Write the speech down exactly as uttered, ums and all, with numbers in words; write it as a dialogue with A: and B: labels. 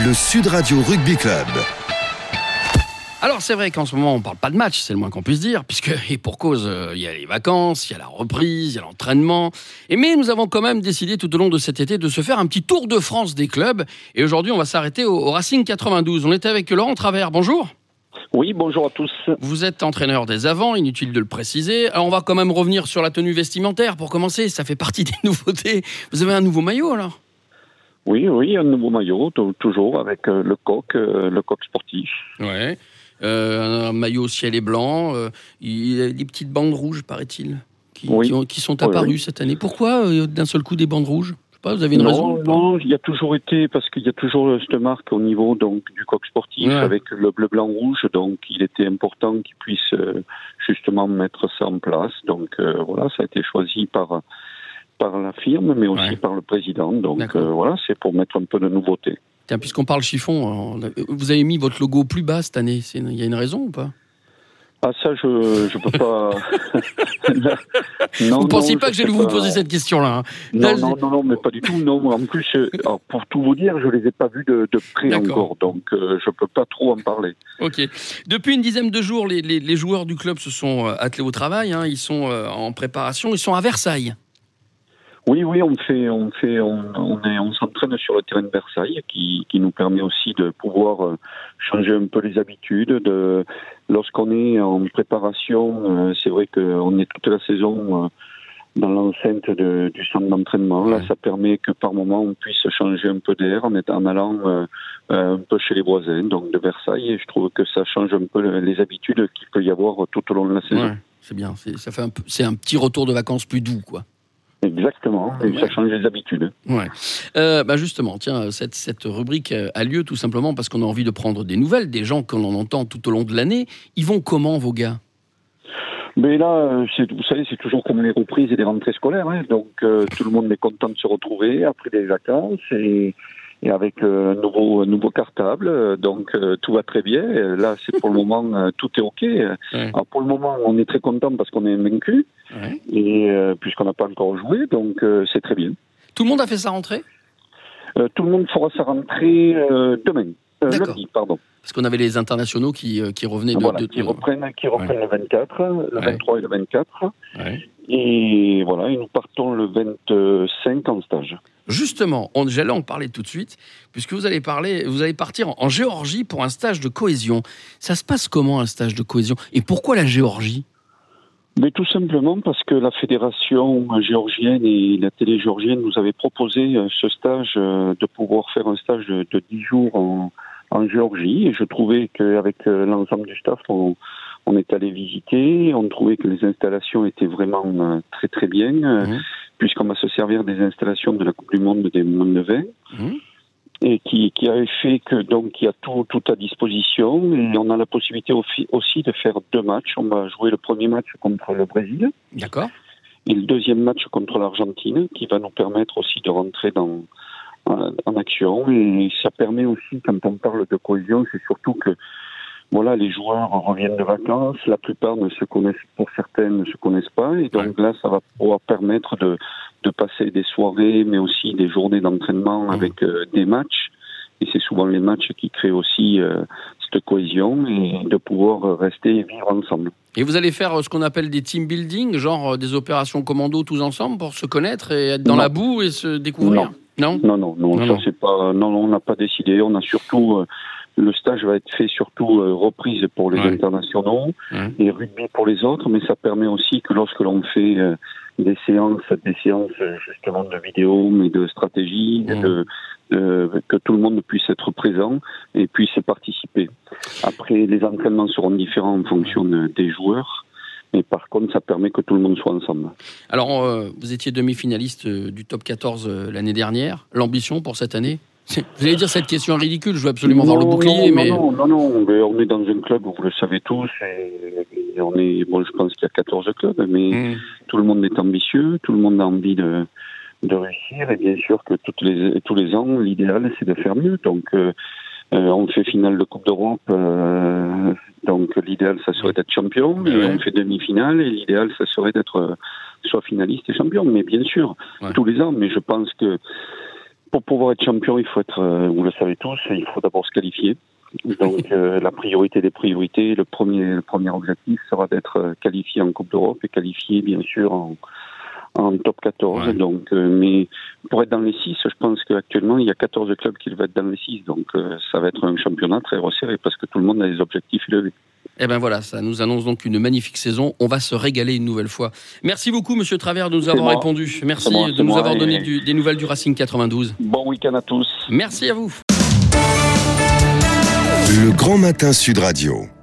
A: Le Sud Radio Rugby Club.
B: Alors c'est vrai qu'en ce moment on parle pas de match, c'est le moins qu'on puisse dire, puisque, et pour cause, il euh, y a les vacances, il y a la reprise, il y a l'entraînement. Et mais nous avons quand même décidé tout au long de cet été de se faire un petit tour de France des clubs. Et aujourd'hui on va s'arrêter au, au Racing quatre-vingt-douze. On était avec Laurent Travers, bonjour.
C: Oui, bonjour à tous.
B: Vous êtes entraîneur des avants, inutile de le préciser. Alors on va quand même revenir sur la tenue vestimentaire pour commencer, ça fait partie des nouveautés. Vous avez un nouveau maillot alors ?
C: Oui, oui, un nouveau maillot, t- toujours avec euh, le coq, euh, le coq sportif.
B: Ouais. Euh, un maillot ciel et blanc, euh, il y a des petites bandes rouges, paraît-il, qui,
C: oui.
B: qui, ont, qui sont apparues oui, oui. cette année. Pourquoi euh, d'un seul coup des bandes rouges ? Je sais pas, vous avez une
C: non,
B: raison ?
C: Non, il y a toujours été, parce qu'il y a toujours cette marque au niveau donc du coq sportif ouais. avec le bleu, blanc, rouge, donc il était important qu'ils puissent euh, justement mettre ça en place. Donc euh, voilà, ça a été choisi par par la firme, mais aussi ouais. par le président. Donc euh, voilà, c'est pour mettre un peu de nouveauté.
B: Tiens, puisqu'on parle chiffon, vous avez mis votre logo plus bas cette année. Il y a une raison ou pas ?
C: Ah ça, je je peux pas...
B: non, vous ne pensiez pas que j'allais vous poser cette question-là hein.
C: Non,
B: Là,
C: non, non, non, mais pas du tout. Non, en plus, alors, pour tout vous dire, je les ai pas vus de, de près D'accord. encore, donc euh, je peux pas trop en parler.
B: Ok. Depuis une dizaine de jours, les, les, les joueurs du club se sont attelés au travail. Hein, ils sont euh, en préparation. Ils sont à Versailles.
C: Oui, oui, on fait, on fait, on, on est, on s'entraîne sur le terrain de Versailles, qui, qui nous permet aussi de pouvoir changer un peu les habitudes. De, lorsqu'on est en préparation, c'est vrai qu'on est toute la saison dans l'enceinte de, du centre d'entraînement. Là, ça permet que par moment on puisse changer un peu d'air en étant en allant euh, un peu chez les voisins, donc de Versailles. Et je trouve que ça change un peu les habitudes qu'il peut y avoir tout au long de la saison.
B: Ouais, c'est bien. C'est, ça fait un peu, c'est un petit retour de vacances plus doux, quoi.
C: Exactement, et ouais. ça change les habitudes.
B: Ouais. Euh, bah justement, tiens, cette, cette rubrique a lieu tout simplement parce qu'on a envie de prendre des nouvelles, des gens qu'on en entend tout au long de l'année. Ils vont comment, vos gars ?
C: Mais là, c'est, vous savez, c'est toujours comme les reprises et les rentrées scolaires. Hein, donc, euh, tout le monde est content de se retrouver après des vacances et, et avec euh, un nouveau, un nouveau cartable. Donc, euh, tout va très bien. Là, c'est pour le moment, euh, tout est OK. Ouais. Alors, pour le moment, on est très content parce qu'on est vaincu. Ouais. Et euh, puisqu'on n'a pas encore joué, donc euh, c'est très bien.
B: Tout le monde a fait sa rentrée ?
C: euh, Tout le monde fera sa rentrée euh, demain. Euh,
B: D'accord.
C: Lundi, pardon.
B: Parce qu'on avait les internationaux qui, euh, qui revenaient de...
C: Voilà,
B: de...
C: qui reprennent, qui reprennent ouais. le vingt-quatre, le
B: ouais.
C: vingt-trois et le vingt-quatre.
B: Ouais.
C: Et voilà, et nous partons le vingt-cinq en stage.
B: Justement, on, j'allais en parler tout de suite, puisque vous allez, parler, vous allez partir en, en Géorgie pour un stage de cohésion. Ça se passe comment, un stage de cohésion ? Et pourquoi la Géorgie ?
C: Mais tout simplement parce que la fédération géorgienne et la télé géorgienne nous avaient proposé ce stage, de pouvoir faire un stage de, de dix jours en, en Géorgie. Et je trouvais qu'avec l'ensemble du staff, on, on est allé visiter, on trouvait que les installations étaient vraiment très très bien, mmh. puisqu'on va se servir des installations de la Coupe du Monde des moins de vingt. Mmh. Et qui, qui avait fait que donc il y a tout, tout à disposition et on a la possibilité aussi de faire deux matchs. On va jouer le premier match contre le Brésil.
B: D'accord.
C: Et le deuxième match contre l'Argentine, qui va nous permettre aussi de rentrer dans en, en action. Et ça permet aussi, quand on parle de cohésion, c'est surtout que voilà, les joueurs reviennent de vacances, la plupart ne se connaissent, pour certains ne se connaissent pas, et donc ouais. là, ça va pouvoir permettre de, de passer des soirées, mais aussi des journées d'entraînement mmh. avec euh, des matchs, et c'est souvent les matchs qui créent aussi euh, cette cohésion, et de pouvoir rester et vivre ensemble.
B: Et vous allez faire ce qu'on appelle des team building, genre des opérations commando tous ensemble pour se connaître et être dans non. la boue et se découvrir ?
C: Non, non, non, non, non, non ça non. c'est pas, non, non, on n'a pas décidé, on a surtout... Euh, Le stage va être fait surtout euh, reprise pour les ouais. internationaux ouais. et rugby pour les autres, mais ça permet aussi que lorsque l'on fait euh, des séances, des séances justement de vidéo, mais de stratégie, ouais. de, de, que tout le monde puisse être présent et puisse participer. Après, les entraînements seront différents en fonction de, des joueurs. Mais par contre, ça permet que tout le monde soit ensemble.
B: Alors, euh, vous étiez demi-finaliste du top quatorze euh, l'année dernière. L'ambition pour cette année ? Vous allez dire cette question ridicule, je veux absolument
C: non,
B: voir le bouclier,
C: non,
B: mais...
C: Non, non, non, mais on est dans un club, vous le savez tous, et, et on est, bon, je pense qu'il y a quatorze clubs, mais mmh. tout le monde est ambitieux, tout le monde a envie de, de réussir, et bien sûr que toutes les, tous les ans, l'idéal, c'est de faire mieux. Donc, euh, on fait finale de Coupe d'Europe, euh, donc l'idéal, ça serait d'être champion, mais ouais. on fait demi-finale, et l'idéal, ça serait d'être euh, soit finaliste et champion, mais bien sûr, ouais. tous les ans, mais je pense que pour pouvoir être champion, il faut être, euh, vous le savez tous, il faut d'abord se qualifier. Donc euh, la priorité des priorités, le premier, le premier objectif sera d'être qualifié en Coupe d'Europe et qualifié bien sûr en, en top quatorze. Ouais. Donc, euh, mais pour être dans les six, je pense qu'actuellement il y a quatorze clubs qui vont être dans les six. Donc euh, ça va être un championnat très resserré parce que tout le monde a des objectifs élevés.
B: Eh bien voilà, ça nous annonce donc une magnifique saison. On va se régaler une nouvelle fois. Merci beaucoup, Monsieur Travers, de nous c'est avoir moi. répondu. Merci moi, de nous moi, avoir donné et... du, des nouvelles du Racing quatre-vingt-douze.
C: Bon week-end à tous.
B: Merci à vous.
A: Le Grand Matin Sud Radio.